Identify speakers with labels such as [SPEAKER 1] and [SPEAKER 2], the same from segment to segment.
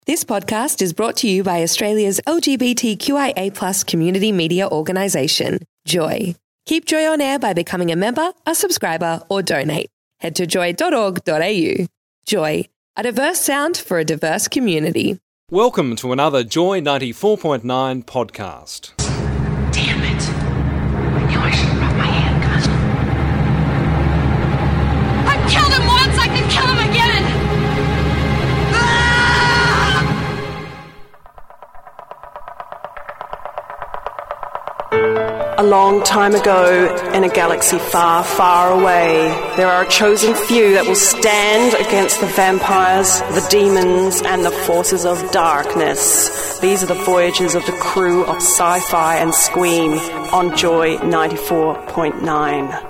[SPEAKER 1] This podcast is brought to you by Australia's LGBTQIA+ community media organisation, Joy. Keep Joy on air by becoming a member, a subscriber, or donate. Head to joy.org.au. Joy, a diverse sound for a diverse community.
[SPEAKER 2] Welcome to another Joy 94.9 podcast.
[SPEAKER 3] Damn it. I knew I should have brought my handgun. I've killed him once, I can kill him again!
[SPEAKER 4] A long time ago, in a galaxy far, far away, there are a chosen few that will stand against the vampires, the demons, and the forces of darkness. These are the voyages of the crew of Sci-Fi and Squeam on Joy 94.9.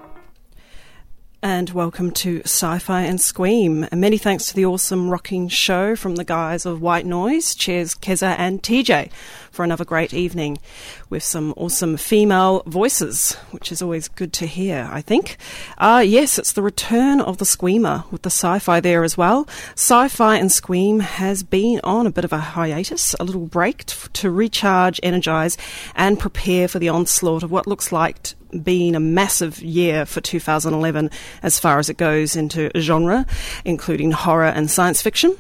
[SPEAKER 4] And welcome to Sci-Fi and Squeam. And many thanks to the awesome rocking show from the guys of White Noise, Cheers, Keza and TJ, for another great evening with some awesome female voices, which is always good to hear, I think. Yes, it's the return of the Squeamer with the Sci-Fi there as well. Sci-Fi and Squeam has been on a bit of a hiatus, a little break to recharge, energise and prepare for the onslaught of what looks like being a massive year for 2011 as far as it goes into genre, including horror and science fiction.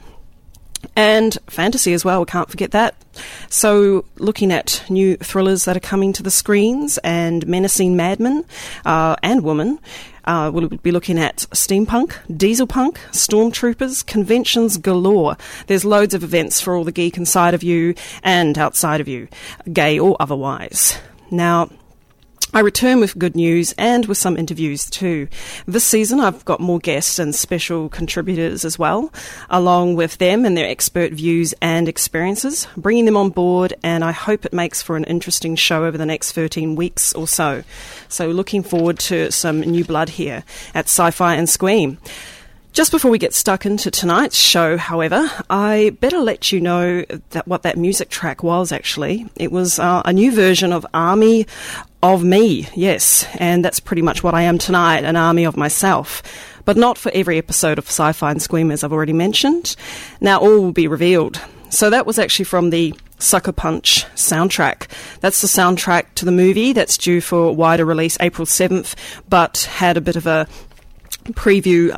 [SPEAKER 4] And fantasy as well, we can't forget that. So looking at new thrillers that are coming to the screens and menacing madmen and women, we'll be looking at steampunk, dieselpunk, stormtroopers, conventions galore. There's loads of events for all the geek inside of you and outside of you, gay or otherwise. Now, I return with good news and with some interviews too. This season I've got more guests and special contributors as well, along with them and their expert views and experiences, bringing them on board, and I hope it makes for an interesting show over the next 13 weeks or so. So looking forward to some new blood here at Sci-Fi and Squeam. Just before we get stuck into tonight's show, however, I better let you know that what that music track was actually. It was a new version of Army of Me, yes, and that's pretty much what I am tonight, an army of myself. But not for every episode of Sci-Fi and Squeam, as I've already mentioned. Now all will be revealed. So that was actually from the Sucker Punch soundtrack. That's the soundtrack to the movie that's due for wider release April 7th, but had a bit of a preview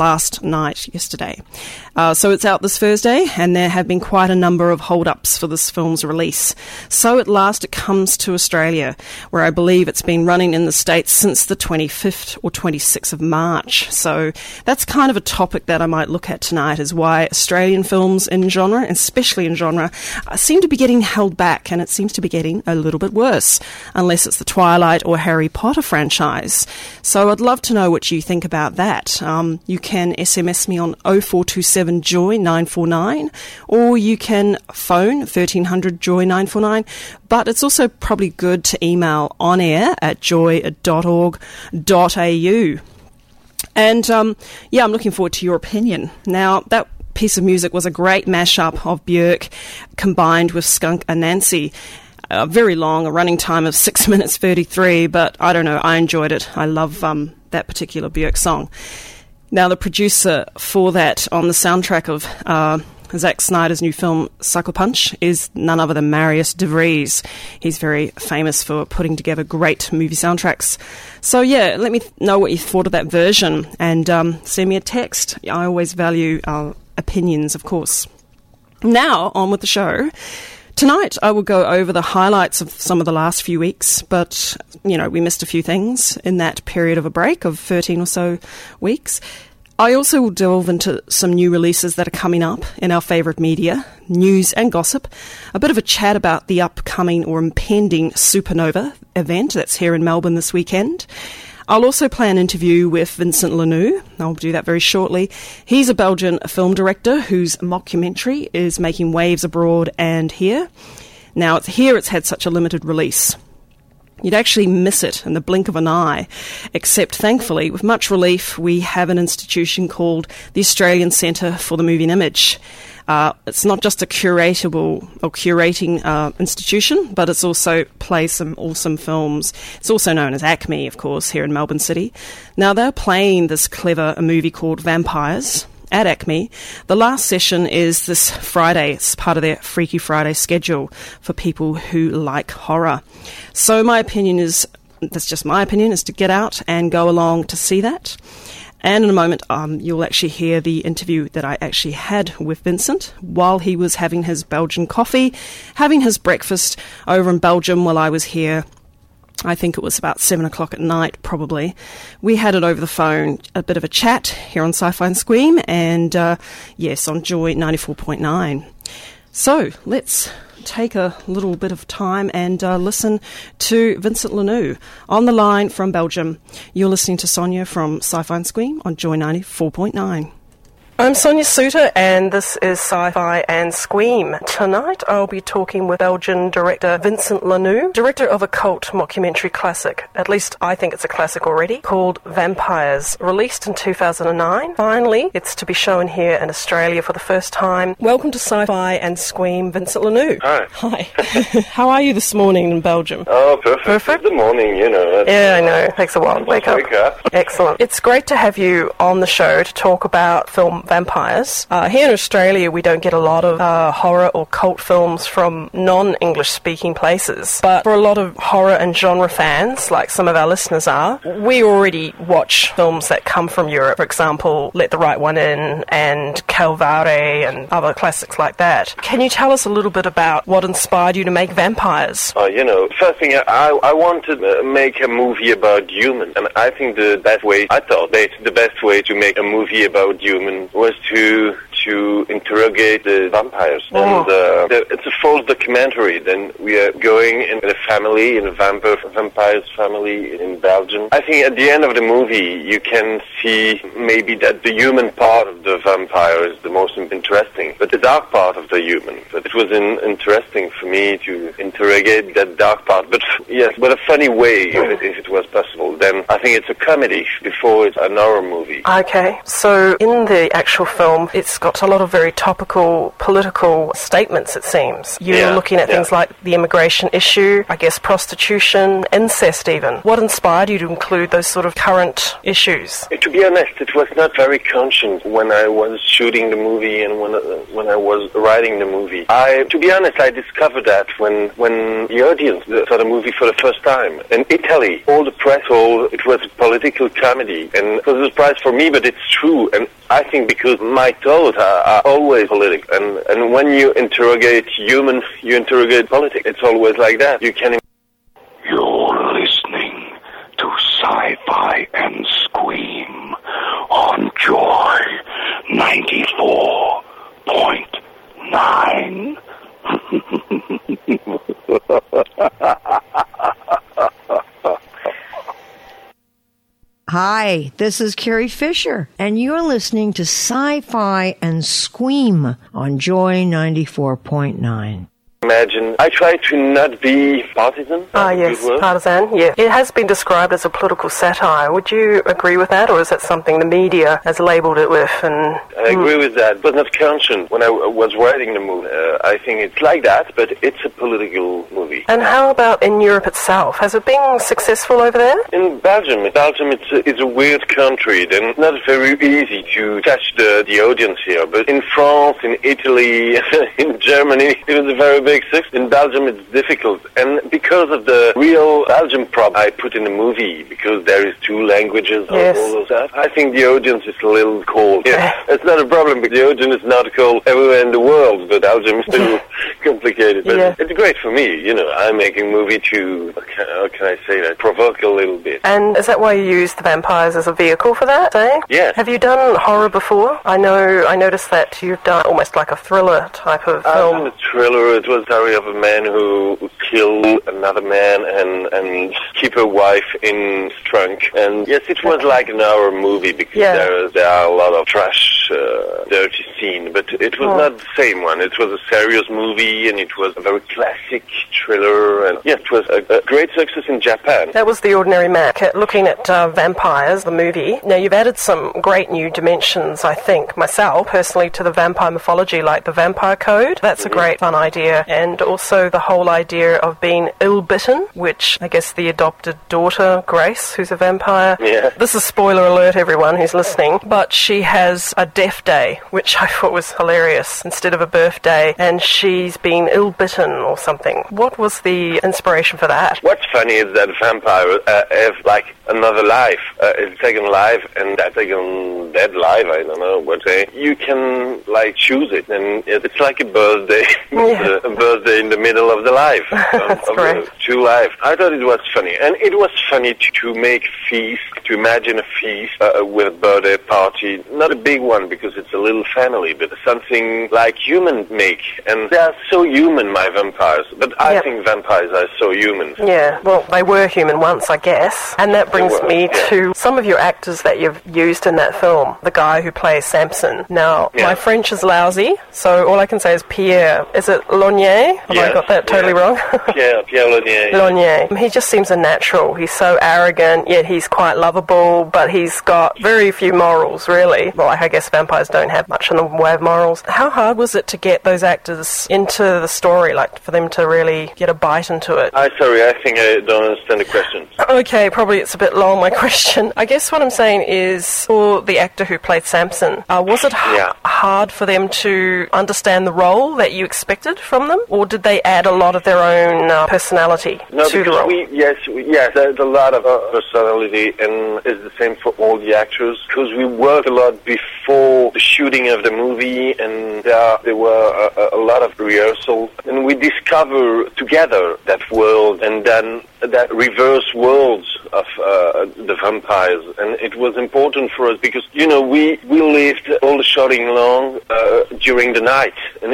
[SPEAKER 4] yesterday. So it's out this Thursday, and there have been quite a number of hold-ups for this film's release. So at last it comes to Australia, where I believe it's been running in the States since the 25th or 26th of March. So that's kind of a topic that I might look at tonight, is why Australian films in genre, especially in genre, seem to be getting held back, and it seems to be getting a little bit worse, unless it's the Twilight or Harry Potter franchise. So I'd love to know what you think about that. You can SMS me on 0427 Joy 949, or you can phone 1300 Joy 949, but it's also probably good to email on air at joy.org.au. And I'm looking forward to your opinion. Now, that piece of music was a great mashup of Björk combined with Skunk Anansi. Very long, a running time of 6 minutes 33, but I don't know, I enjoyed it. I love that particular Björk song. Now, the producer for that on the soundtrack of Zack Snyder's new film Sucker Punch is none other than Marius de Vries. He's very famous for putting together great movie soundtracks. So yeah, let me know what you thought of that version, and send me a text. I always value opinions, of course. Now, on with the show. Tonight, I will go over the highlights of some of the last few weeks, but, we missed a few things in that period of a break of 13 or so weeks. I also will delve into some new releases that are coming up in our favourite media, news and gossip, a bit of a chat about the upcoming or impending Supernova event that's here in Melbourne this weekend. I'll also play an interview with Vincent Lanoux. I'll do that very shortly. He's a Belgian film director whose mockumentary is making waves abroad and here. Now, it's had such a limited release. You'd actually miss it in the blink of an eye, except thankfully, with much relief, we have an institution called the Australian Centre for the Moving Image. It's not just a curating institution, but it's also plays some awesome films. It's also known as ACME, of course, here in Melbourne City. Now, they're playing this clever movie called Vampires at ACME. The last session is this Friday. It's part of their Freaky Friday schedule for people who like horror. So my opinion is, that's just my opinion, is to get out and go along to see that. And in a moment, you'll actually hear the interview that I actually had with Vincent while he was having his Belgian coffee, having his breakfast over in Belgium while I was here. I think it was about 7 o'clock at night, probably. We had it over the phone, a bit of a chat here on Sci-Fi and Scream, and yes, on Joy 94.9. So, let's take a little bit of time and listen to Vincent Lanoux on the line from Belgium. You're listening to Sonia from Sci-Fi and Scream on Joy 94.9. I'm Sonia Suter, and this is Sci-Fi and Scream. Tonight I'll be talking with Belgian director Vincent Lanoux, director of a cult mockumentary classic, at least I think it's a classic already, called Vampires, released in 2009. Finally, it's to be shown here in Australia for the first time. Welcome to Sci-Fi and Scream, Vincent Lanoux.
[SPEAKER 5] Hi.
[SPEAKER 4] Hi. How are you this morning in Belgium?
[SPEAKER 5] Oh, perfect. Perfect? The morning, you know.
[SPEAKER 4] Yeah, I know. Takes a while to wake up. Excellent. It's great to have you on the show to talk about film vampires. Here in Australia, we don't get a lot of horror or cult films from non-English speaking places. But for a lot of horror and genre fans, like some of our listeners are, we already watch films that come from Europe. For example, Let the Right One In and Calvare and other classics like that. Can you tell us a little bit about what inspired you to make Vampires?
[SPEAKER 5] You know, first thing, I wanted to make a movie about humans. And I think the best way to make a movie about humans was to interrogate the vampires.
[SPEAKER 4] Oh.
[SPEAKER 5] And it's a false documentary. Then we are going in a vampires family in Belgium. I think at the end of the movie you can see maybe that the human part of the vampire is the most interesting, but the dark part of the human. But it was interesting for me to interrogate that dark part, but a funny way, if it was possible. Then I think it's a comedy before it's an horror movie.
[SPEAKER 4] Okay, so in the actual film, it's got a lot of very topical political statements, it seems. You're looking at things like the immigration issue, I guess prostitution, incest even. What inspired you to include those sort of current issues?
[SPEAKER 5] To be honest, it was not very conscious when I was shooting the movie and when I was writing the movie. To be honest, I discovered that when the audience saw the movie for the first time. In Italy, all the press told it was a political comedy, and it was a surprise for me, but it's true. And I think because my thoughts are always political, and when you interrogate humans, you interrogate politics. It's always like that. You're listening to Sci-Fi and Scream on Joy 94.9.
[SPEAKER 6] Hi, this is Carrie Fisher, and you're listening to Sci-Fi and Scream on Joy 94.9.
[SPEAKER 5] Imagine, I try to not be partisan.
[SPEAKER 4] Yes, partisan, yeah. It has been described as a political satire. Would you agree with that, or is that something the media has labelled it with? I
[SPEAKER 5] agree with that, but not conscious. When I was writing the movie, I think it's like that, but it's a political movie.
[SPEAKER 4] And how about in Europe itself? Has it been successful over there?
[SPEAKER 5] In Belgium, it's a weird country, and it's not very easy to catch the audience here. But in France, in Italy, in Germany, it was a very big success. In Belgium, it's difficult. And because of the real Belgian problem I put in the movie, because there is two languages and all those stuff, I think the audience is a little cold. Yeah, it's not a problem, because the audience is not cold everywhere in the world, but Belgium is a little complicated. But it's great for me, you know. I'm making a movie to, how can I say that, provoke a little bit.
[SPEAKER 4] And is that why you use the vampires as a vehicle for that, eh?
[SPEAKER 5] Yes.
[SPEAKER 4] Have you done horror before? I noticed that you've done almost like a thriller type of film.
[SPEAKER 5] I've done a thriller. It was a story of a man who killed another man and keep a wife in his trunk. And yes, it was like an hour movie, because there are a lot of trash, dirty scene, but it was not the same one. It was a serious movie. quality, and it was a very classic thriller, and yeah, it was a great success in Japan.
[SPEAKER 4] That was The Ordinary Man. Looking at Vampires, the movie, now you've added some great new dimensions, I think, myself, personally, to the vampire mythology, like the Vampire Code. That's a great fun idea. And also the whole idea of being ill-bitten, which I guess the adopted daughter, Grace, who's a vampire.
[SPEAKER 5] Yeah.
[SPEAKER 4] This is spoiler alert, everyone who's listening, but she has a death day, which I thought was hilarious, instead of a birthday, and she's been ill-bitten or something. What was the inspiration for that?
[SPEAKER 5] What's funny is that vampires have like another life, a second life, and that second dead life, I don't know what to say. You can like choose it, and it's like a birthday, a birthday in the middle of the life, of the two lives. I thought it was funny, and it was funny to make a feast, to imagine a feast with a birthday party, not a big one because it's a little family, but something like humans make, and they are so human, my vampires. But I think vampires are so human.
[SPEAKER 4] Yeah, well, they were human once, I guess, and that brings me to some of your actors that you've used in that film. The guy who plays Samson. Now, my French is lousy, so all I can say is Pierre. Is it Lonier? Have I got that totally wrong?
[SPEAKER 5] Pierre Lonier.
[SPEAKER 4] Lonier. He just seems a natural. He's so arrogant, yet he's quite lovable, but he's got very few morals, really. Well, I guess vampires don't have much in the way of morals. How hard was it to get those actors into the story, like for them to really get a bite into it?
[SPEAKER 5] Sorry, I think I don't understand the question.
[SPEAKER 4] Okay, probably it's a bit long, my question. I guess what I'm saying is, for the actor who played Samson, was it hard for them to understand the role that you expected from them, or did they add a lot of their own personality to the role?
[SPEAKER 5] Yes, there's a lot of personality, and it's the same for all the actors, because we worked a lot before the shooting of the movie, and there were a lot of rehearsal, and we discover together that world, and then that reverse worlds of the vampires, and it was important for us because, you know, we lived all the shooting long during the night, and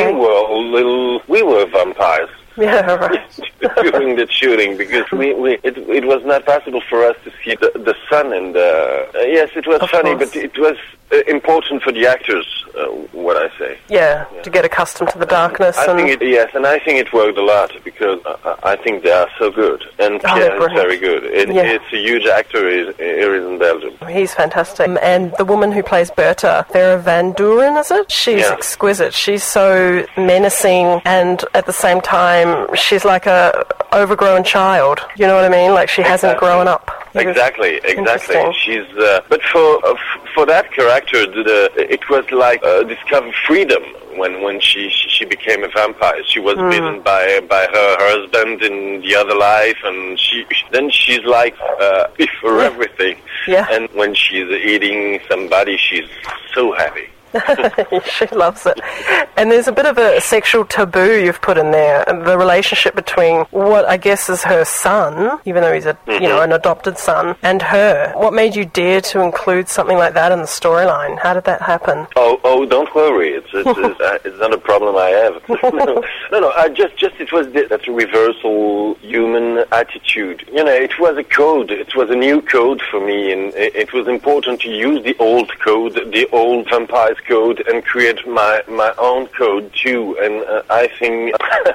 [SPEAKER 5] we were vampires.
[SPEAKER 4] Yeah, right.
[SPEAKER 5] During the shooting, because it was not possible for us to see the sun, and yes, it was funny, but it was important for the actors, what I say.
[SPEAKER 4] Yeah, to get accustomed to the darkness.
[SPEAKER 5] I think it worked a lot, because I think they are so good, and Pierre is very good. It's a huge actor here in Belgium.
[SPEAKER 4] He's fantastic. And the woman who plays Bertha, Vera Van Duren, is it? She's exquisite. She's so menacing, and at the same time, she's like a overgrown child. You know what I mean? Like she hasn't grown up.
[SPEAKER 5] Exactly. She's but for that character, it was like discover freedom when she became a vampire. She was bitten by her husband in the other life, and she's like for everything. Yeah. And when she's eating somebody, she's so happy.
[SPEAKER 4] She loves it. And there's a bit of a sexual taboo you've put in there, the relationship between what I guess is her son, even though he's an adopted son, and her. What made you dare to include something like that in the storyline? How did that happen?
[SPEAKER 5] Oh, don't worry. It's not a problem I have. No. It was that reversal human attitude. You know, it was a code. It was a new code for me, and it was important to use the old code, the old vampires code, and create my own code too. And I think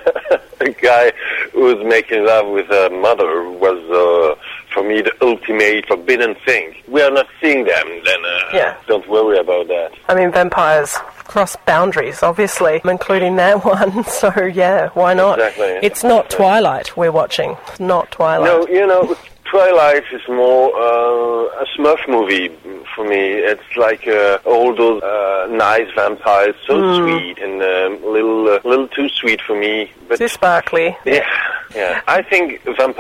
[SPEAKER 5] a guy who was making love with a mother was for me the ultimate forbidden thing. We are not seeing them, then don't worry about that.
[SPEAKER 4] I mean, vampires cross boundaries, obviously, including that one. So yeah, why not?
[SPEAKER 5] Exactly.
[SPEAKER 4] It's not Twilight we're watching. It's not Twilight.
[SPEAKER 5] No, you know, Twilight is more a Smurf movie for me. It's like all those nice vampires, so sweet, and a little too sweet for me. But
[SPEAKER 4] too sparkly.
[SPEAKER 5] Yeah. I think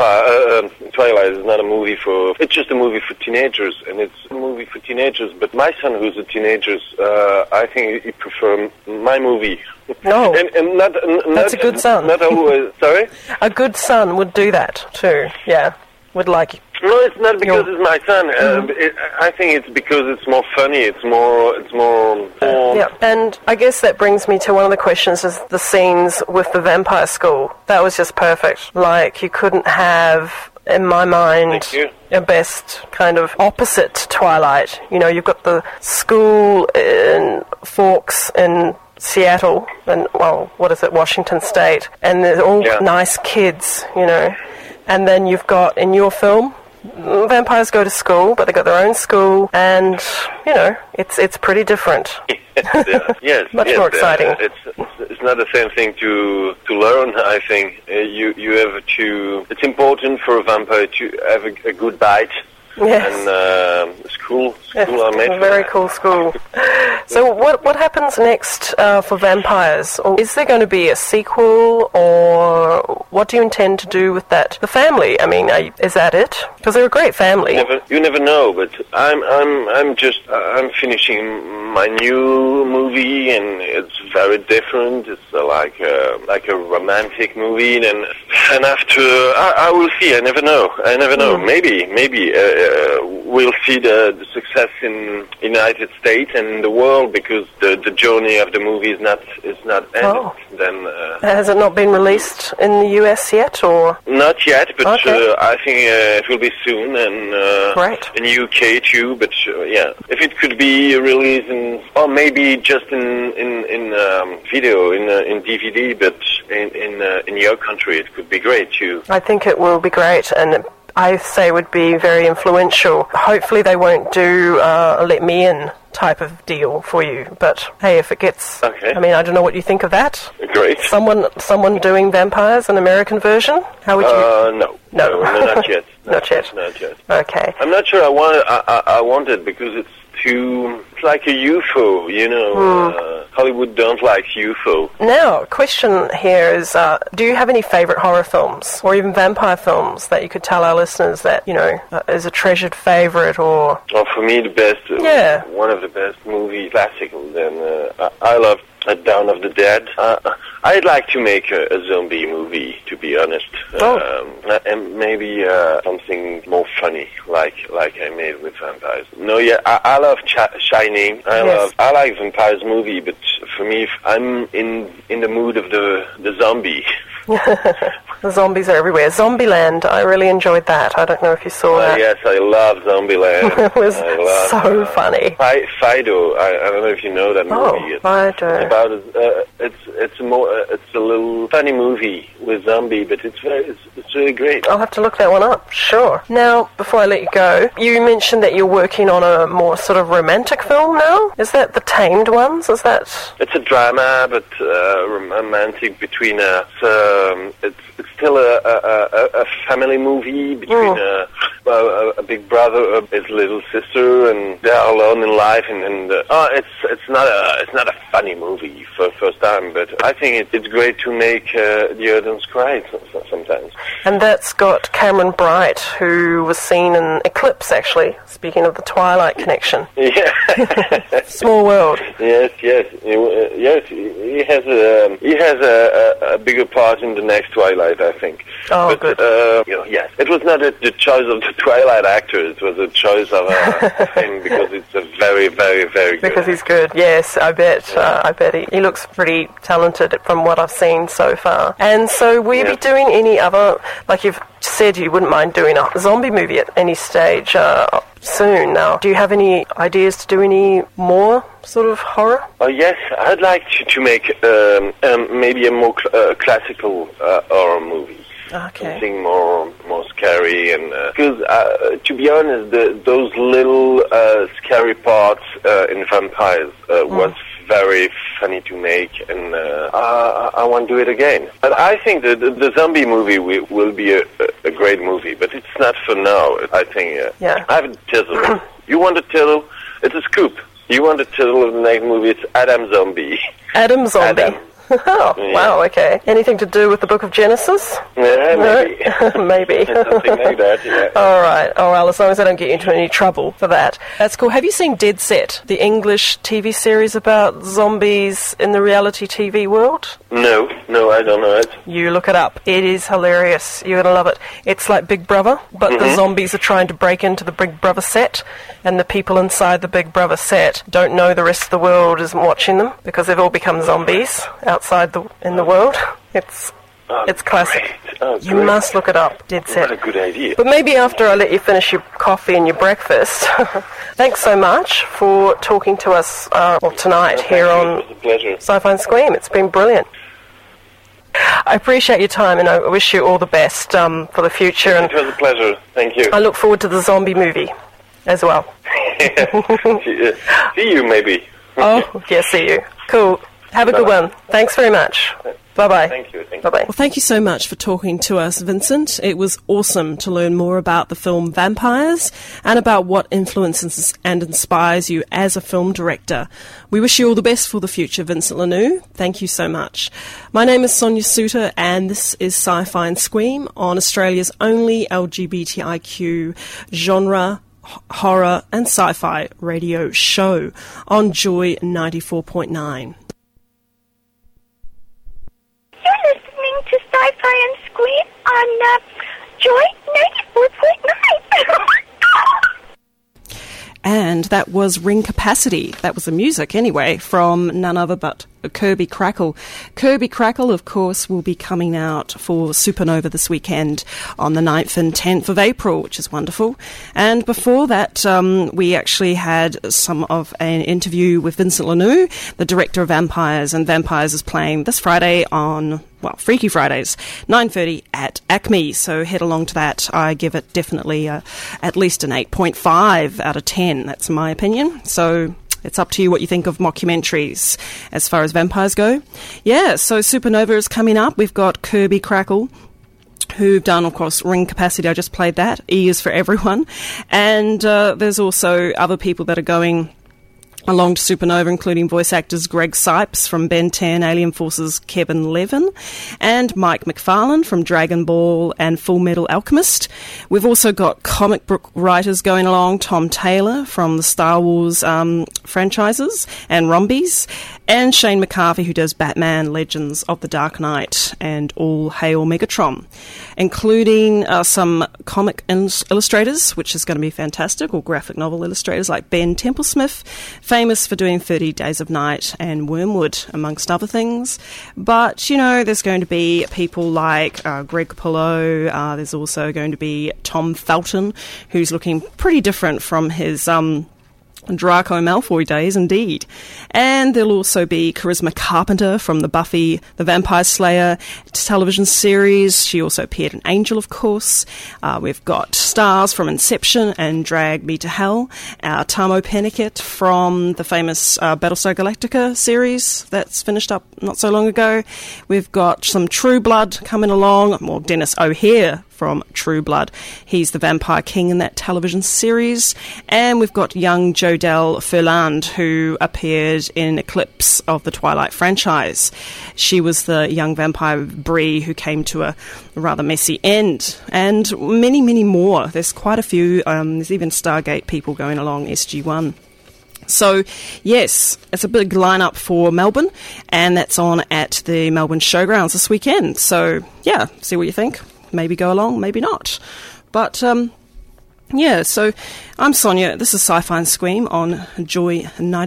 [SPEAKER 5] Twilight is not a movie it's just a movie for teenagers, and it's a movie for teenagers. But my son, who's a teenager, I think he prefers my movie.
[SPEAKER 4] No,
[SPEAKER 5] and
[SPEAKER 4] that's a good son.
[SPEAKER 5] Not always. Sorry,
[SPEAKER 4] a good son would do that too. Yeah. Would like.
[SPEAKER 5] No, it's not because it's my son. I think it's because it's more funny. It's more.
[SPEAKER 4] Yeah, and I guess that brings me to one of the questions: is the scenes with the vampire school. That was just perfect. Like you couldn't have, in my mind, a best kind of opposite to Twilight. You know, you've got the school in Forks in Seattle, and, well, what is it, Washington State, and they're all nice kids, you know. And then you've got, in your film, vampires go to school, but they've got their own school, and, you know, it's pretty different.
[SPEAKER 5] Yes,
[SPEAKER 4] much more exciting.
[SPEAKER 5] It's not the same thing to learn. I think you have to. It's important for a vampire to have a good bite.
[SPEAKER 4] Yes.
[SPEAKER 5] And school are made for
[SPEAKER 4] very
[SPEAKER 5] that.
[SPEAKER 4] cool school. So what happens next for vampires? Or is there going to be a sequel, or what do you intend to do with that? The family. I mean, is that it? Because they're a great family.
[SPEAKER 5] You never know. But I'm finishing my new movie, and it's very different. It's like a romantic movie, and after I will see. I never know. Maybe. We'll see the success in United States and in the world, because the journey of the movie is not ended.
[SPEAKER 4] Oh.
[SPEAKER 5] Then
[SPEAKER 4] has it not been released in the US yet, or
[SPEAKER 5] not yet? But
[SPEAKER 4] okay.
[SPEAKER 5] I think it will be soon, and
[SPEAKER 4] Right.
[SPEAKER 5] in UK too. But if it could be released or maybe just in video in DVD, but in your country, it could be great too.
[SPEAKER 4] I think it will be great, and I say would be very influential. Hopefully they won't do a let me in type of deal for you, but hey, if it gets...
[SPEAKER 5] Okay.
[SPEAKER 4] I mean, I don't know what you think of that.
[SPEAKER 5] Great.
[SPEAKER 4] Someone doing vampires, an American version? How would you...
[SPEAKER 5] No, not yet.
[SPEAKER 4] Not yet.
[SPEAKER 5] Not yet.
[SPEAKER 4] Okay.
[SPEAKER 5] I'm not sure I want it, because it's like a UFO, you know. Hollywood don't like UFO.
[SPEAKER 4] Now, question here is, do you have any favourite horror films, or even vampire films, that you could tell our listeners that, you know, is a treasured favourite, or...
[SPEAKER 5] Well, for me, the best, one of the best movies, classical, then I love Dawn of the Dead. I'd like to make a zombie movie, to be honest. And maybe something more funny, like I made with vampires. No, I love Shining. I like vampires movie, but for me, if I'm in the mood of the zombie.
[SPEAKER 4] The zombies are everywhere. Zombieland, I really enjoyed that. I don't know if you saw that.
[SPEAKER 5] Yes, I love Zombieland.
[SPEAKER 4] It was so funny.
[SPEAKER 5] Fido, I don't know if you know that movie.
[SPEAKER 4] Fido.
[SPEAKER 5] It's about it's a little funny movie with zombie, but it's really great.
[SPEAKER 4] I'll have to look that one up. Sure. Now, before I let you go, you mentioned that you're working on a more sort of romantic film now. Is that The Tamed Ones? Is that?
[SPEAKER 5] It's a drama, but romantic between it's still a family movie between a big brother, his little sister, and they're alone in life. And it's not a funny movie for the first time, but I think it's great to make the audience cry sometimes.
[SPEAKER 4] And that's got Cameron Bright, who was seen in Eclipse, actually. Speaking of the Twilight connection.
[SPEAKER 5] Yeah.
[SPEAKER 4] Small world.
[SPEAKER 5] Yes. He has a bigger part in the next Twilight, I think.
[SPEAKER 4] Oh, good.
[SPEAKER 5] Yes, it was not the choice of the Twilight actor. It was a choice of him, because it's a very, very, very good.
[SPEAKER 4] Because he's good. Yes, I bet.
[SPEAKER 5] Yeah.
[SPEAKER 4] I bet he looks pretty talented from what I've seen so far. And so, will you be doing any other? Like you've said, you wouldn't mind doing a zombie movie at any stage soon. Now, do you have any ideas to do any more sort of horror?
[SPEAKER 5] Oh yes, I'd like to make maybe a more classical horror movie.
[SPEAKER 4] Okay.
[SPEAKER 5] Something more scary, and because to be honest, those little scary parts in vampires was very funny to make, and I want to do it again. But I think that the zombie movie will be a great movie, but it's not for now. I think I have a title. You want a title? It's a scoop. You want a title of the next movie? It's Adam Zombie.
[SPEAKER 4] Adam Zombie.
[SPEAKER 5] Adam.
[SPEAKER 4] Oh, wow, okay. Anything to do with the Book of Genesis?
[SPEAKER 5] Yeah, maybe.
[SPEAKER 4] Maybe.
[SPEAKER 5] Something like that, yeah.
[SPEAKER 4] All right, as long as I don't get you into any trouble for that. That's cool. Have you seen Dead Set, the English TV series about zombies in the reality TV world?
[SPEAKER 5] No, I don't know it.
[SPEAKER 4] You look it up. It is hilarious. You're going to love it. It's like Big Brother, but the zombies are trying to break into the Big Brother set, and the people inside the Big Brother set don't know the rest of the world isn't watching them, because they've all become zombies outside in the world. It's classic. You must look it up. Dead Set.
[SPEAKER 5] What a good idea.
[SPEAKER 4] But maybe after I let you finish your coffee and your breakfast, Thanks so much for talking to us tonight here on Sci-Fi and Scream. It's been brilliant. I appreciate your time, and I wish you all the best for the future. And
[SPEAKER 5] it was a pleasure. Thank you.
[SPEAKER 4] I look forward to the zombie movie as well.
[SPEAKER 5] See you, maybe.
[SPEAKER 4] Oh, yeah, see you. Cool. Have a good one. Thanks very much. Bye-bye.
[SPEAKER 5] Thank you.
[SPEAKER 4] Bye-bye. Well, thank you so much for talking to us, Vincent. It was awesome to learn more about the film Vampires and about what influences and inspires you as a film director. We wish you all the best for the future, Vincent Lanoux. Thank you so much. My name is Sonia Suter, and this is Sci-Fi and Scream on Australia's only LGBTIQ genre, horror and sci-fi radio show on Joy 94.9.
[SPEAKER 7] You're listening to Sci-Fi and Scream on Joy 94.9.
[SPEAKER 4] And that was Ring Capacity. That was the music, anyway, from none other but Kirby Crackle. Kirby Crackle, of course, will be coming out for Supernova this weekend on the 9th and 10th of April, which is wonderful. And before that, we actually had some of an interview with Vincent Lanoux, the director of Vampires, and Vampires is playing this Friday on, well, Freaky Fridays, 9:30 at Acme, so head along to that. I give it definitely at least an 8.5 out of 10, that's my opinion. So it's up to you what you think of mockumentaries as far as vampires go. Yeah, so Supernova is coming up. We've got Kirby Crackle, who've done, of course, Ring Capacity. I just played that. E is for everyone. And there's also other people that are going along to Supernova, including voice actors Greg Sipes from Ben 10, Alien Force's Kevin Levin, and Mike McFarlane from Dragon Ball and Full Metal Alchemist. We've also got comic book writers going along, Tom Taylor from the Star Wars franchises and Rombies, and Shane McCarthy, who does Batman, Legends of the Dark Knight, and All Hail Megatron, including some comic illustrators, which is going to be fantastic, or graphic novel illustrators like Ben Templesmith, famous for doing 30 Days of Night and Wormwood, amongst other things. But, you know, there's going to be people like Greg Pillow. There's also going to be Tom Felton, who's looking pretty different from his Draco Malfoy days, indeed. And there'll also be Charisma Carpenter from the Buffy the Vampire Slayer television series. She also appeared in Angel, of course. We've got stars from Inception and Drag Me to Hell. Tamo Pennicott from the famous Battlestar Galactica series that's finished up not so long ago. We've got some True Blood coming along. Well, Dennis O'Hare from True Blood. He's the Vampire King in that television series. And we've got young Jodelle Ferland, who appeared in Eclipse of the Twilight franchise. She was the young vampire Bree who came to a rather messy end. And many, many more. There's quite a few. There's even Stargate people going along, SG-1. So, yes, it's a big lineup for Melbourne, and that's on at the Melbourne Showgrounds this weekend. So, yeah, see what you think. Maybe go along, maybe not. But, yeah, so I'm Sonia. This is Sci-Fi and Scream on Joy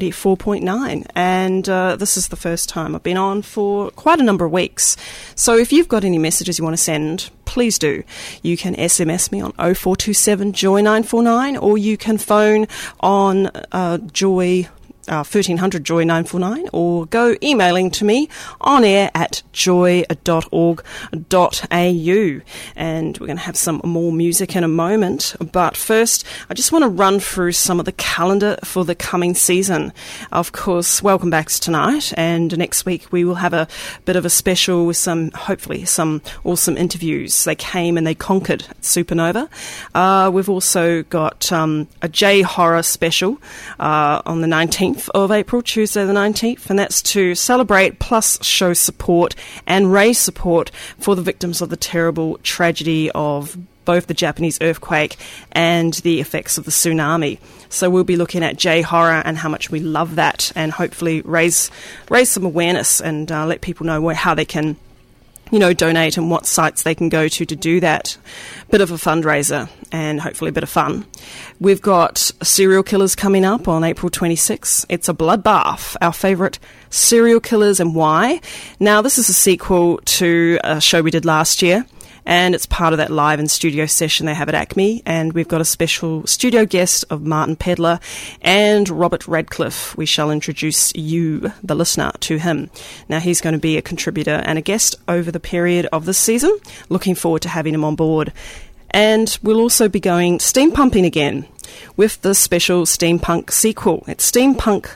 [SPEAKER 4] 94.9. And this is the first time I've been on for quite a number of weeks. So if you've got any messages you want to send, please do. You can SMS me on 0427 Joy 949, or you can phone on Joy 1300 Joy 949, or go emailing to me on air at joy.org.au. And we're going to have some more music in a moment. But first, I just want to run through some of the calendar for the coming season. Of course, Welcome Back's tonight, and next week we will have a bit of a special with hopefully some awesome interviews. They came and they conquered at Supernova. We've also got a J-Horror special on the 19th of April, Tuesday the 19th, and that's to celebrate plus show support and raise support for the victims of the terrible tragedy of both the Japanese earthquake and the effects of the tsunami. So we'll be looking at J-Horror and how much we love that, and hopefully raise some awareness and let people know how they can, you know, donate and what sites they can go to do that. Bit of a fundraiser and hopefully a bit of fun. We've got Serial Killers coming up on April 26. It's a bloodbath, our favourite serial killers and why. Now, this is a sequel to a show we did last year, and it's part of that live and studio session they have at Acme, and we've got a special studio guest of Martin Pedler and Robert Radcliffe. We shall introduce you, the listener, to him. Now, he's going to be a contributor and a guest over the period of this season. Looking forward to having him on board. And we'll also be going steampumping again with the special steampunk sequel. It's Steampump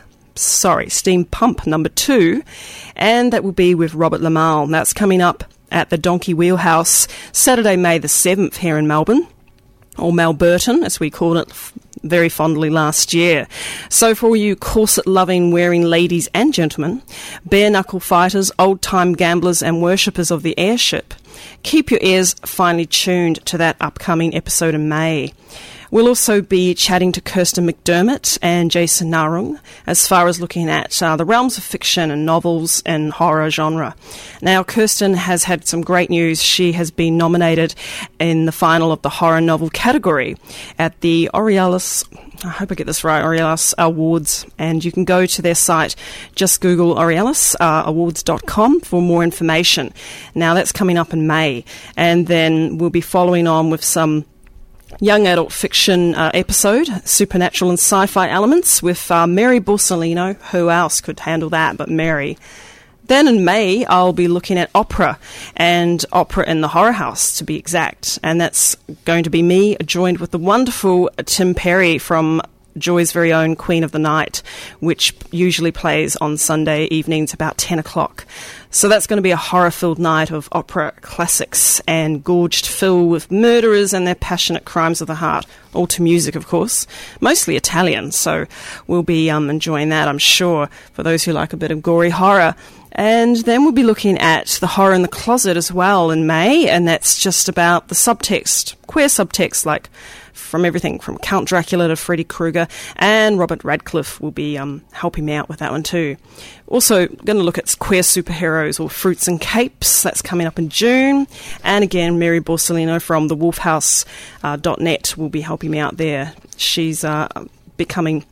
[SPEAKER 4] number 2, and that will be with Robert Lamal. That's coming up at the Donkey Wheelhouse Saturday, May the 7th here in Melbourne, or Melburton as we called it very fondly last year. So for all you corset-loving, wearing ladies and gentlemen, bare-knuckle fighters, old-time gamblers and worshippers of the airship, keep your ears finely tuned to that upcoming episode in May. We'll also be chatting to Kirsten McDermott and Jason Narung as far as looking at the realms of fiction and novels and horror genre. Now, Kirsten has had some great news. She has been nominated in the final of the horror novel category at the Aurealis, I hope I get this right, Aurealis Awards, and you can go to their site, just Google aurealisawards.com for more information. Now, that's coming up in May, and then we'll be following on with some young adult fiction episode, supernatural and sci-fi elements with Mary Borsellino. Who else could handle that but Mary? Then in May, I'll be looking at opera, and opera in the Horror House, to be exact. And that's going to be me, joined with the wonderful Tim Perry from Joy's very own Queen of the Night, which usually plays on Sunday evenings about 10 o'clock. So that's going to be a horror-filled night of opera classics and gorged fill with murderers and their passionate crimes of the heart, all to music, of course, mostly Italian. So we'll be enjoying that, I'm sure, for those who like a bit of gory horror. And then we'll be looking at the horror in the closet as well in May, and that's just about the subtext, queer subtext, like from everything from Count Dracula to Freddy Krueger, and Robert Radcliffe will be helping me out with that one too. Also going to look at queer superheroes or Fruits and Capes. That's coming up in June. And again, Mary Borsellino from the wolfhouse.net will be helping me out there. She's becoming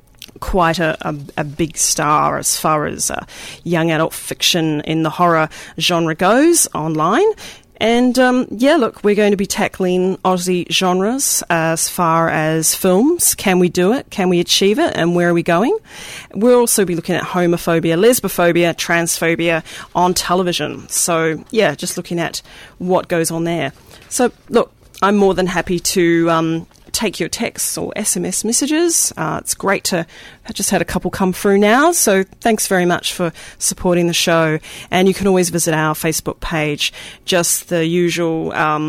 [SPEAKER 4] quite a big star as far as young adult fiction in the horror genre goes online. And look, we're going to be tackling Aussie genres as far as films. Can we do it? Can we achieve it? And where are we going? We'll also be looking at homophobia, lesbophobia, transphobia on television. So, yeah, just looking at what goes on there. So, look, I'm more than happy to take your texts or SMS messages. It's great to... I just had a couple come through now, so thanks very much for supporting the show. And you can always visit our Facebook page, just the usual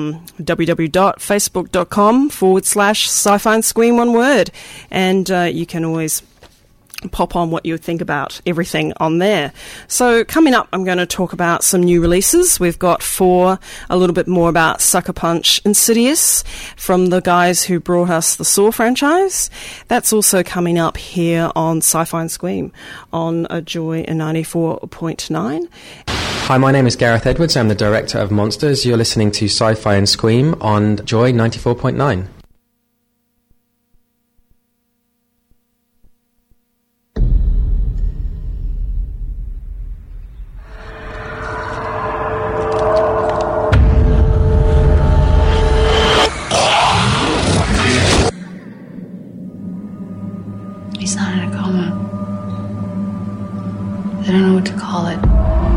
[SPEAKER 4] www.facebook.com/sci-fi and Squeam, one word. And you can always pop on what you think about everything on there. So coming up, I'm going to talk about some new releases. We've got 4, a little bit more about Sucker Punch Insidious from the guys who brought us the Saw franchise. That's also coming up here on Sci-Fi and Squeam on a Joy 94.9.
[SPEAKER 8] Hi, my name is Gareth Edwards. I'm the director of Monsters. You're listening to Sci-Fi and Squeam on Joy 94.9.
[SPEAKER 9] He's not in a coma. I don't know what to call it.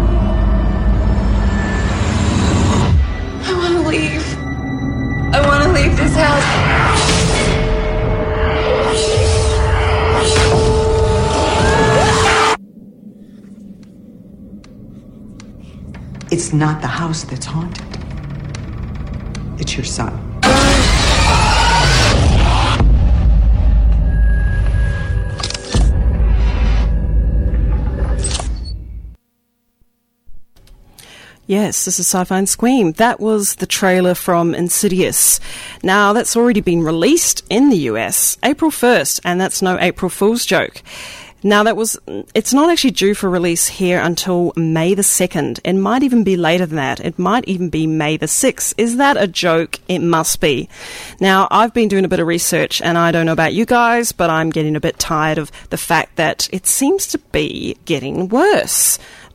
[SPEAKER 9] I want to leave. I want to leave this house.
[SPEAKER 10] It's not the house that's haunted. It's your son.
[SPEAKER 4] Yes, this is Sci-Fi and Squeam. That was the trailer from Insidious. Now, that's already been released in the US, April 1st, and that's no April Fool's joke. Now, it's not actually due for release here until May the 2nd. It might even be later than that. It might even be May the 6th. Is that a joke? It must be. Now, I've been doing a bit of research, and I don't know about you guys, but I'm getting a bit tired of the fact that it seems to be getting worse.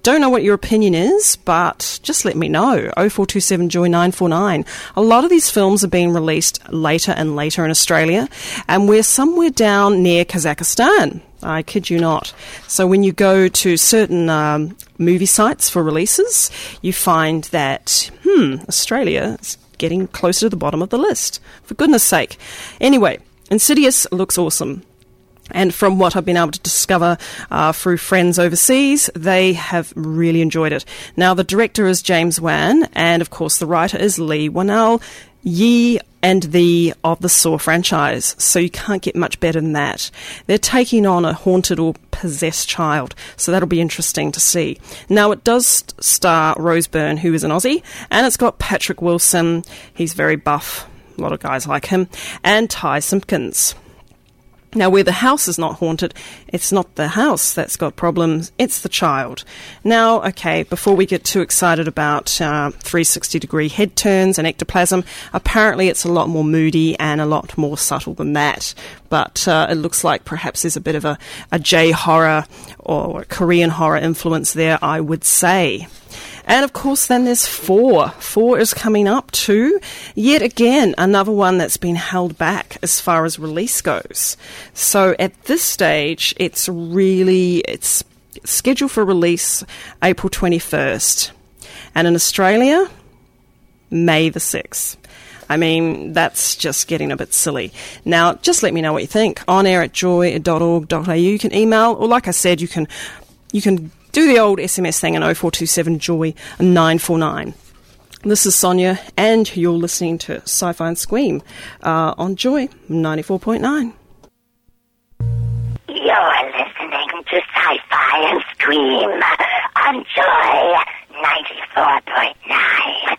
[SPEAKER 4] Don't know what your opinion is, but just let me know. 0427 Joy 949. A lot of these films are being released later and later in Australia, and we're somewhere down near Kazakhstan. I kid you not. So when you go to certain movie sites for releases, you find that, Australia is getting closer to the bottom of the list. For goodness sake. Anyway, Insidious looks awesome. And from what I've been able to discover through friends overseas, they have really enjoyed it. Now, the director is James Wan, and of course the writer is Lee Whannell, Yi and the of the Saw franchise, so you can't get much better than that. They're taking on a haunted or possessed child, so that'll be interesting to see. Now, it does star Rose Byrne, who is an Aussie, and it's got Patrick Wilson, he's very buff, a lot of guys like him, and Ty Simpkins. Now, where the house is not haunted, it's not the house that's got problems, it's the child. Now, okay, before we get too excited about 360-degree head turns and ectoplasm, apparently it's a lot more moody and a lot more subtle than that. But it looks like perhaps there's a bit of a J-horror or Korean horror influence there, I would say. And of course, then there's 4. 4 is coming up too. Yet again, another one that's been held back as far as release goes. So at this stage, it's scheduled for release April 21st. And in Australia, May the 6th. I mean, that's just getting a bit silly. Now, just let me know what you think. onair@joy.org.au. You can email, or like I said, you can do the old SMS thing in 0427 Joy 949. This is Sonia, and you're listening to Sci-Fi and Scream on Joy 94.9.
[SPEAKER 7] You're listening to Sci-Fi and Scream on Joy 94.9.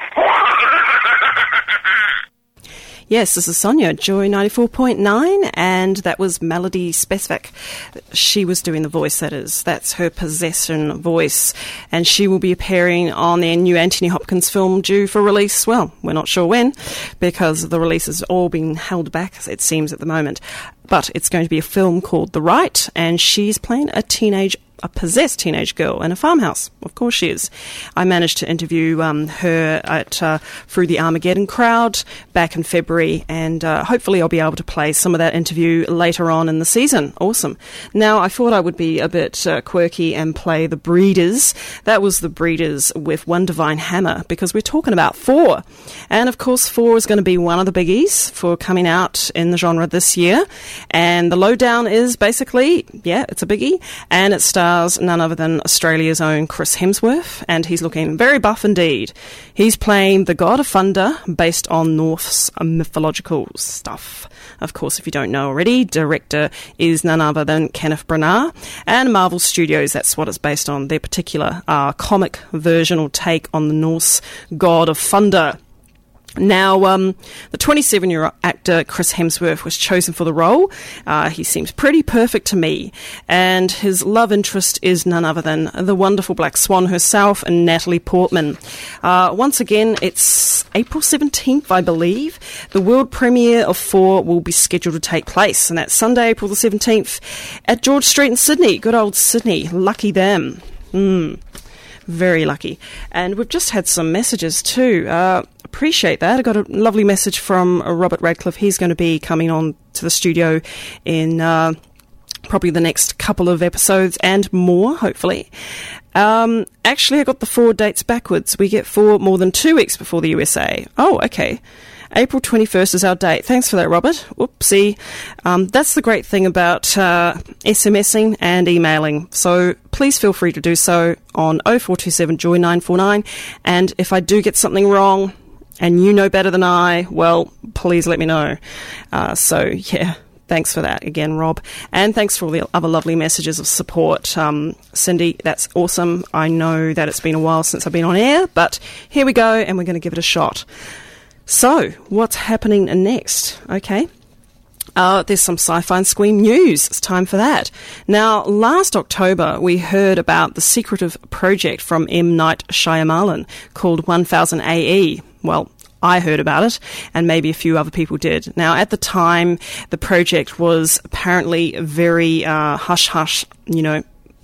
[SPEAKER 4] Yes, this is Sonia, Joy 94.9, and that was Melody Specific. She was doing the voice, that is. That's her possession voice, and she will be appearing on their new Anthony Hopkins film due for release. Well, we're not sure when, because the release has all been held back, it seems, at the moment. But it's going to be a film called The Right, and she's playing a possessed teenage girl in a farmhouse. Of course she is. I managed to interview her through the Armageddon crowd back in February, and hopefully I'll be able to play some of that interview later on in the season. Awesome. Now, I thought I would be a bit quirky and play The Breeders. That was The Breeders with One Divine Hammer, because we're talking about 4. And of course, 4 is going to be one of the biggies for coming out in the genre this year. And the lowdown is basically, it's a biggie, and it stars none other than Australia's own Chris Hemsworth, and he's looking very buff indeed. He's playing the God of Thunder, based on Norse mythological stuff. Of course, if you don't know already, director is none other than Kenneth Branagh, and Marvel Studios, that's what it's based on, their particular comic version or take on the Norse God of Thunder. Now, the 27-year-old actor Chris Hemsworth was chosen for the role. He seems pretty perfect to me. And his love interest is none other than the wonderful Black Swan herself, and Natalie Portman. Once again, it's April 17th, I believe. The world premiere of 4 will be scheduled to take place, and that's Sunday, April the 17th, at George Street in Sydney. Good old Sydney. Lucky them. Very lucky. And we've just had some messages too. Appreciate that. I got a lovely message from Robert Radcliffe. He's going to be coming on to the studio in probably the next couple of episodes and more, hopefully. Actually, I got the 4 dates backwards. We get 4 more than 2 weeks before the USA. Oh, okay. April 21st is our date. Thanks for that, Robert. Whoopsie. That's the great thing about SMSing and emailing. So please feel free to do so on 0427 Joy 949. And if I do get something wrong and you know better than I, well, please let me know. Thanks for that again, Rob. And thanks for all the other lovely messages of support. Cindy, that's awesome. I know that it's been a while since I've been on air, but here we go, and we're going to give it a shot. So, what's happening next? Okay. There's some Sci-Fi and Scream news. It's time for that. Now, last October, we heard about the secretive project from M. Night Shyamalan called 1000 AE. Well, I heard about it, and maybe a few other people did. Now, at the time, the project was apparently very hush-hush, be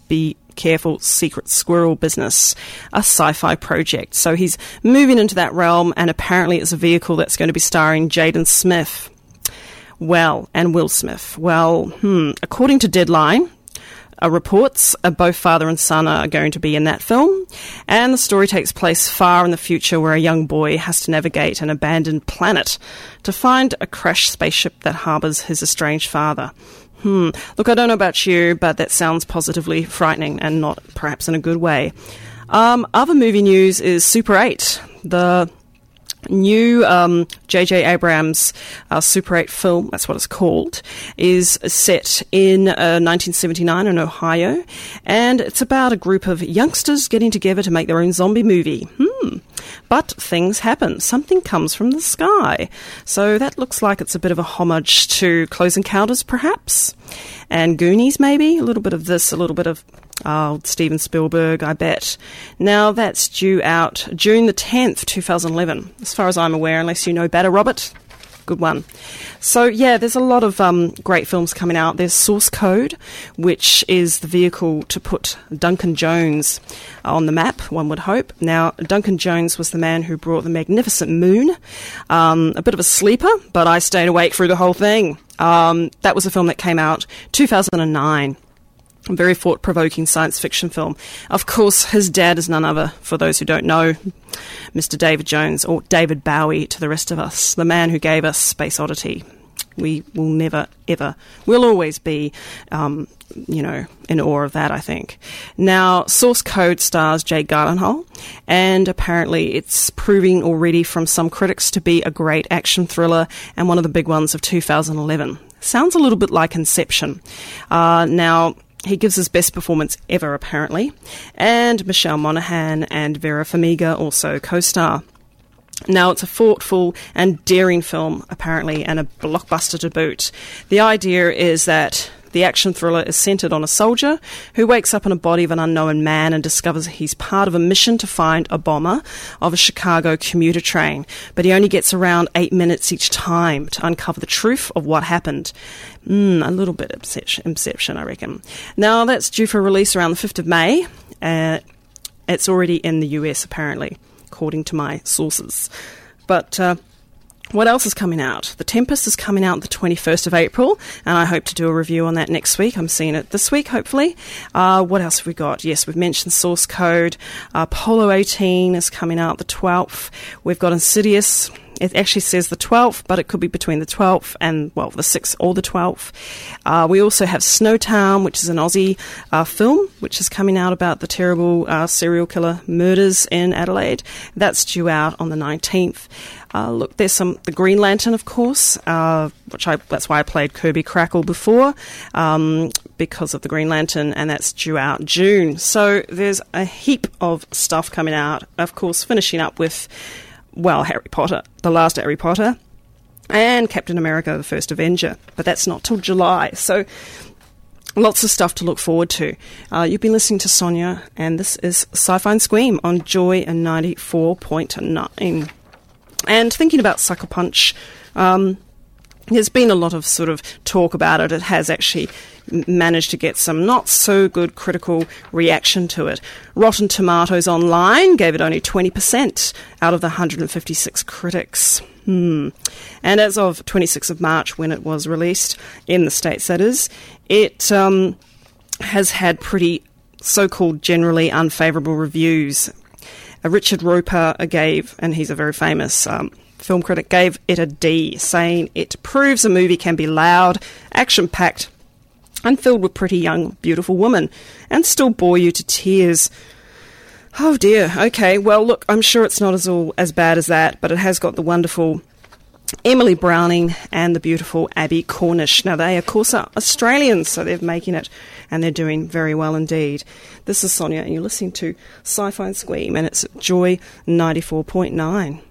[SPEAKER 4] careful secret squirrel business, a sci-fi project. So he's moving into that realm, and apparently it's a vehicle that's going to be starring Jaden Smith. Well, and Will Smith. Well, according to Deadline, reports both father and son are going to be in that film, and the story takes place far in the future where a young boy has to navigate an abandoned planet to find a crashed spaceship that harbours his estranged father. Look, I don't know about you, but that sounds positively frightening and not perhaps in a good way. Other movie news is Super 8, the new J.J. Abrams Super 8 film, that's what it's called, is set in 1979 in Ohio, and it's about a group of youngsters getting together to make their own zombie movie. But things happen. Something comes from the sky. So that looks like it's a bit of a homage to Close Encounters, perhaps, and Goonies, maybe. A little bit of this, a little bit of Steven Spielberg, I bet. Now, that's due out June the 10th, 2011, as far as I'm aware, unless you know better, Robert. Good one. So, yeah, there's a lot of great films coming out. There's Source Code, which is the vehicle to put Duncan Jones on the map, one would hope. Now, Duncan Jones was the man who brought The Magnificent Moon. A bit of a sleeper, but I stayed awake through the whole thing. That was a film that came out 2009. A very thought-provoking science fiction film. Of course, his dad is none other, for those who don't know, Mr. David Jones, or David Bowie to the rest of us, the man who gave us Space Oddity. We will never, ever, we'll always be, in awe of that, I think. Now, Source Code stars Jake Gyllenhaal, and apparently it's proving already from some critics to be a great action thriller and one of the big ones of 2011. Sounds a little bit like Inception. Now, he gives his best performance ever, apparently. And Michelle Monaghan and Vera Farmiga also co-star. Now, it's a thoughtful and daring film, apparently, and a blockbuster to boot. The idea is that the action thriller is centred on a soldier who wakes up in a body of an unknown man and discovers he's part of a mission to find a bomber of a Chicago commuter train. But he only gets around 8 minutes each time to uncover the truth of what happened. A little bit Inception, I reckon. Now, that's due for release around the 5th of May. It's already in the US, apparently, according to my sources. But what else is coming out? The Tempest is coming out the 21st of April, and I hope to do a review on that next week. I'm seeing it this week, hopefully. What else have we got? Yes, we've mentioned Source Code. Apollo 18 is coming out the 12th. We've got Insidious. It actually says the 12th, but it could be between the 12th and, the 6th or the 12th. We also have Snowtown, which is an Aussie film, which is coming out about the terrible serial killer murders in Adelaide. That's due out on the 19th. Look, there's the Green Lantern, of course, that's why I played Kirby Crackle before, because of the Green Lantern, and that's due out June. So there's a heap of stuff coming out. Of course, finishing up with, Harry Potter, the last Harry Potter, and Captain America, the First Avenger. But that's not till July. So lots of stuff to look forward to. You've been listening to Sonia, and this is Sci-Fi and Scream on Joy 94.9. And thinking about Sucker Punch, there's been a lot of sort of talk about it. It has actually managed to get some not so good critical reaction to it. Rotten Tomatoes Online gave it only 20% out of the 156 critics. And as of 26th of March, when it was released, in the States that is, it has had pretty so-called generally unfavourable reviews. Richard Roper gave, and he's a very famous film critic, gave it a D, saying it proves a movie can be loud, action-packed, and filled with pretty young, beautiful women, and still bore you to tears. Oh dear, okay, well look, I'm sure it's not as bad as that, but it has got the wonderful Emily Browning and the beautiful Abby Cornish. Now they, of course, are Australians, so they're making it, and they're doing very well indeed. This is Sonia, and you're listening to Sci-Fi and Scream, and it's Joy 94.9.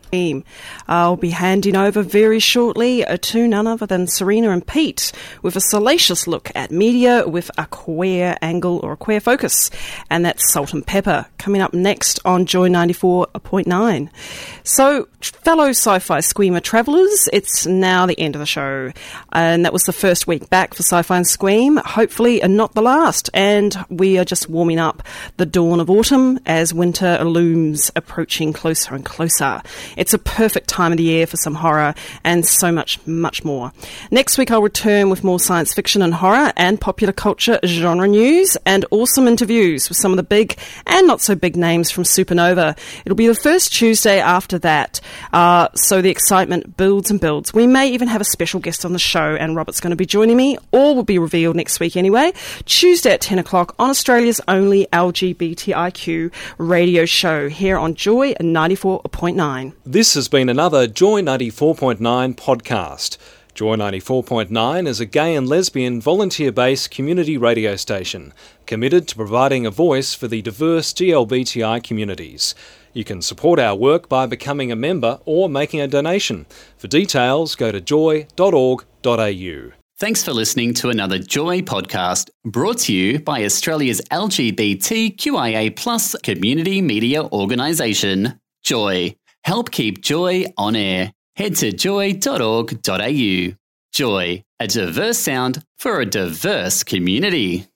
[SPEAKER 4] I'll be handing over very shortly to none other than Serena and Pete with a salacious look at media with a queer angle or a queer focus, and that's Salt and Pepper, coming up next on Joy 94.9. So, fellow sci-fi Squeamer travellers, it's now the end of the show, and that was the first week back for Sci-Fi and Squeam, hopefully not the last, and we are just warming up the dawn of autumn as winter looms approaching closer and closer. It's a perfect time of the year for some horror and so much, much more. Next week I'll return with more science fiction and horror and popular culture genre news and awesome interviews with some of the big and not so big names from Supernova. It'll be the first Tuesday after that, so the excitement builds and builds. We may even have a special guest on the show, and Robert's going to be joining me. All will be revealed next week anyway. Tuesday at 10 o'clock on Australia's only LGBTIQ radio show here on Joy 94.9.
[SPEAKER 2] This has been another Joy 94.9 podcast. Joy 94.9 is a gay and lesbian volunteer-based community radio station committed to providing a voice for the diverse GLBTI communities. You can support our work by becoming a member or making a donation. For details, go to joy.org.au.
[SPEAKER 11] Thanks for listening to another Joy podcast brought to you by Australia's LGBTQIA+ community media organisation, Joy. Help keep Joy on air. Head to joy.org.au. Joy, a diverse sound for a diverse community.